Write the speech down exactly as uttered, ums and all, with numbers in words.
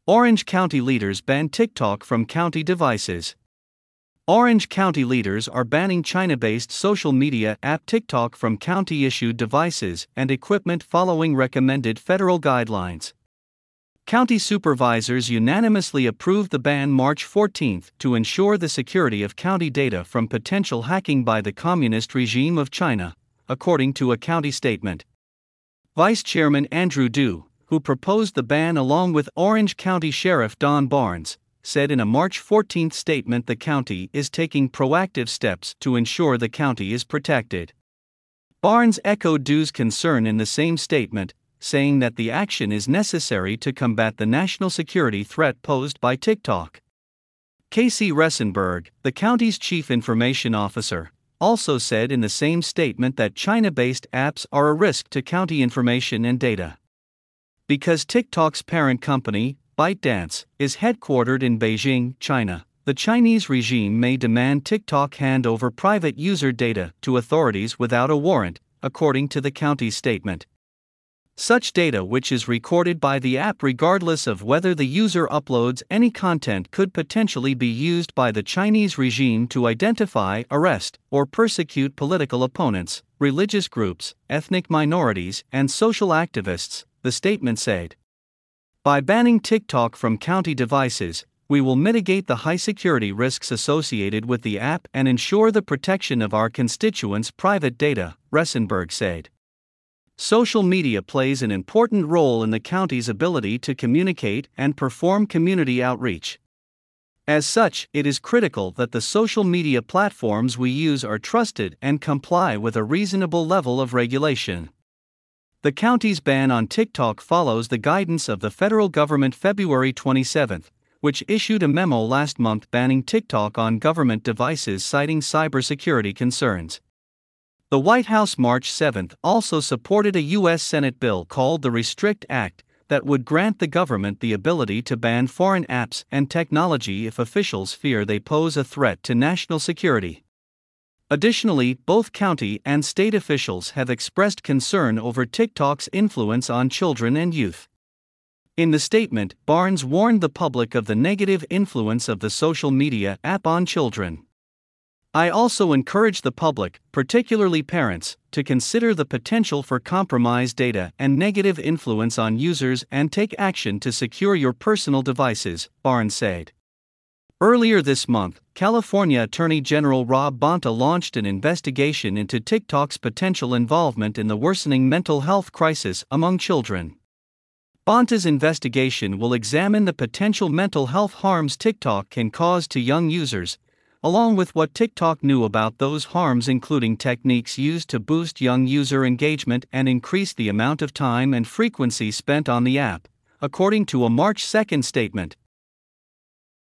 Orange County leaders ban TikTok from county devices. Orange County leaders are banning China-based social media app TikTok from county-issued devices and equipment following recommended federal guidelines. County supervisors unanimously approved the ban March fourteenth to ensure the security of county data from potential hacking by the communist regime of China, according to a county statement. Vice Chairman Andrew Du, who proposed the ban along with Orange County Sheriff Don Barnes, said in a March fourteenth statement the county is taking proactive steps to ensure the county is protected. Barnes echoed Du's concern in the same statement, saying that the action is necessary to combat the national security threat posed by TikTok. Casey Ressenberg, the county's chief information officer, also said in the same statement that China-based apps are a risk to county information and data. Because TikTok's parent company, ByteDance, is headquartered in Beijing, China, the Chinese regime may demand TikTok hand over private user data to authorities without a warrant, according to the county's statement. Such data, which is recorded by the app regardless of whether the user uploads any content, could potentially be used by the Chinese regime to identify, arrest, or persecute political opponents, religious groups, ethnic minorities, and social activists, the statement said. By banning TikTok from county devices, we will mitigate the high security risks associated with the app and ensure the protection of our constituents' private data, Ressenberg said. Social media plays an important role in the county's ability to communicate and perform community outreach. As such, it is critical that the social media platforms we use are trusted and comply with a reasonable level of regulation. The county's ban on TikTok follows the guidance of the federal government February twenty-seventh, which issued a memo last month banning TikTok on government devices citing cybersecurity concerns. The White House March seventh also supported a U S Senate bill called the Restrict Act that would grant the government the ability to ban foreign apps and technology if officials fear they pose a threat to national security. Additionally, both county and state officials have expressed concern over TikTok's influence on children and youth. In the statement, Barnes warned the public of the negative influence of the social media app on children. I also encourage the public, particularly parents, to consider the potential for compromised data and negative influence on users and take action to secure your personal devices, Barnes said. Earlier this month, California Attorney General Rob Bonta launched an investigation into TikTok's potential involvement in the worsening mental health crisis among children. Bonta's investigation will examine the potential mental health harms TikTok can cause to young users, along with what TikTok knew about those harms, including techniques used to boost young user engagement and increase the amount of time and frequency spent on the app, according to a March second statement,